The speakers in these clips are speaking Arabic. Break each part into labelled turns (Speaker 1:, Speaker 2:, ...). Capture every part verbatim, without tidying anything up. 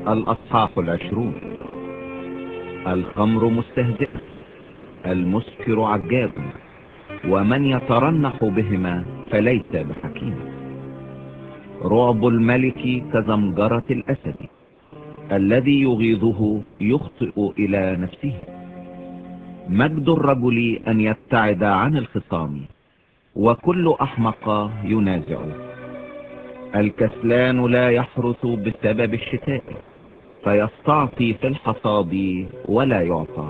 Speaker 1: الأصحاح العشرون. الخمر مستهزئة، المسكر عجاب، ومن يترنح بهما فليس بحكيم. رعب الملك كزمجرة الأسد، الذي يغيظه يخطئ إلى نفسه. مجد الرجل أن يبتعد عن الخصام، وكل أحمق ينازعه. الكسلان لا يحرث بسبب الشتاء، فيستعطي في الحصاد ولا يعطى.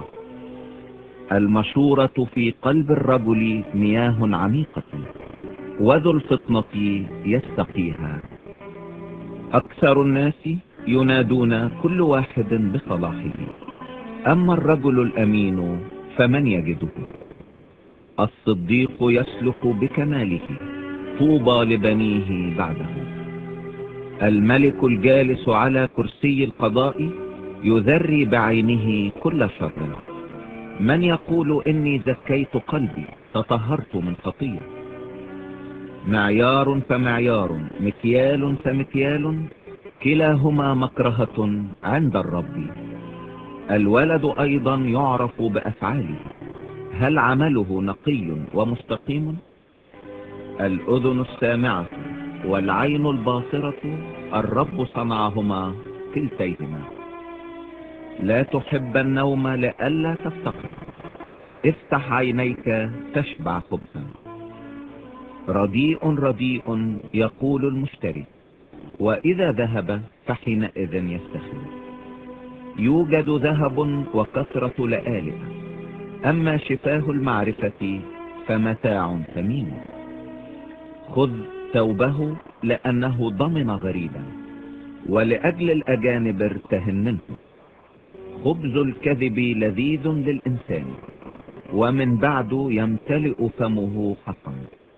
Speaker 1: المشورة في قلب الرجل مياه عميقة، وذو الفطنة يستقيها. أكثر الناس ينادون كل واحد بصلاحه، أما الرجل الأمين فمن يجده؟ الصديق يسلك بكماله، طوبى لبنيه بعده. الملك الجالس على كرسي القضاء يذري بعينه كل شر. من يقول إني زكيت قلبي، تطهرت من خطية؟ معيار فمعيار، مكيال فمكيال، كلاهما مكرهة عند الرب. الولد أيضا يعرف بأفعاله، هل عمله نقي ومستقيم؟ الأذن السامعة والعين الباصرة، الرب صنعهما كلتيهما. لا تحب النوم لئلا تفتقر، افتح عينيك تشبع خبزا. رديء رديء يقول المشتري، وإذا ذهب فحينئذ يستخدم. يوجد ذهب وكثرة لآلئ، أما شفاه المعرفة فمتاع ثمين. خذ ثوبه لأنه ضمن غريبا، ولأجل الأجانب ارتهن منه. خبز الكذب لذيذ للإنسان، ومن بعد يمتلئ فمه حقا.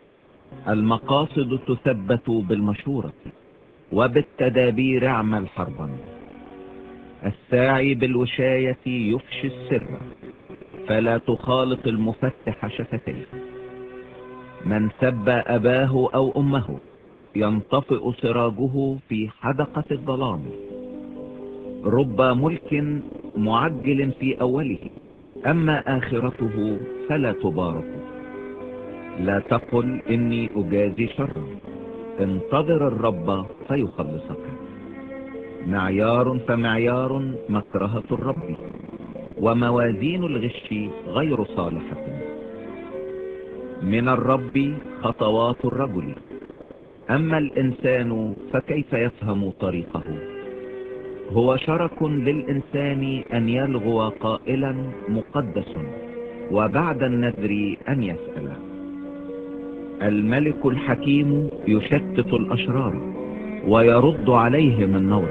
Speaker 1: المقاصد تثبت بالمشورة، وبالتدابير اعمل حربا. الساعي بالوشاية يفشي السر، فلا تخالط المفتح شفتيه. من سب أباه أو أمه ينطفئ سراجه في حدقة الظلام. رب ملك معجل في أوله، أما آخرته فلا تبارك. لا تقل إني أجازي شرا، انتظر الرب فيخلصك. معيار فمعيار، مكرهة الرب، وموازين الغش غير صالحة. من الرب خطوات الرجل، أما الإنسان فكيف يفهم طريقه؟ هو شرك للإنسان أن يلغو قائلا مقدس، وبعد النذر أن يسأل. الملك الحكيم يشتت الأشرار، ويرد عليهم النور.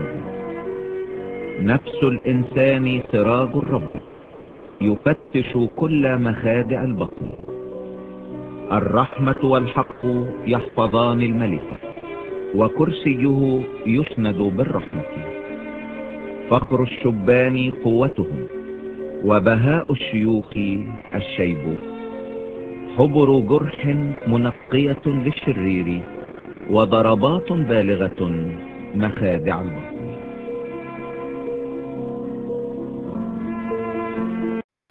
Speaker 1: نفس الإنسان سراج الرب، يفتش كل مخادع البطن. الرحمة والحق يحفظان الملك، وكرسيه يسند بالرحمة. فخر الشبان قوتهم، وبهاء الشيوخ الشيب. حبر جرح منقية للشرير، وضربات بالغة مخادع البطن.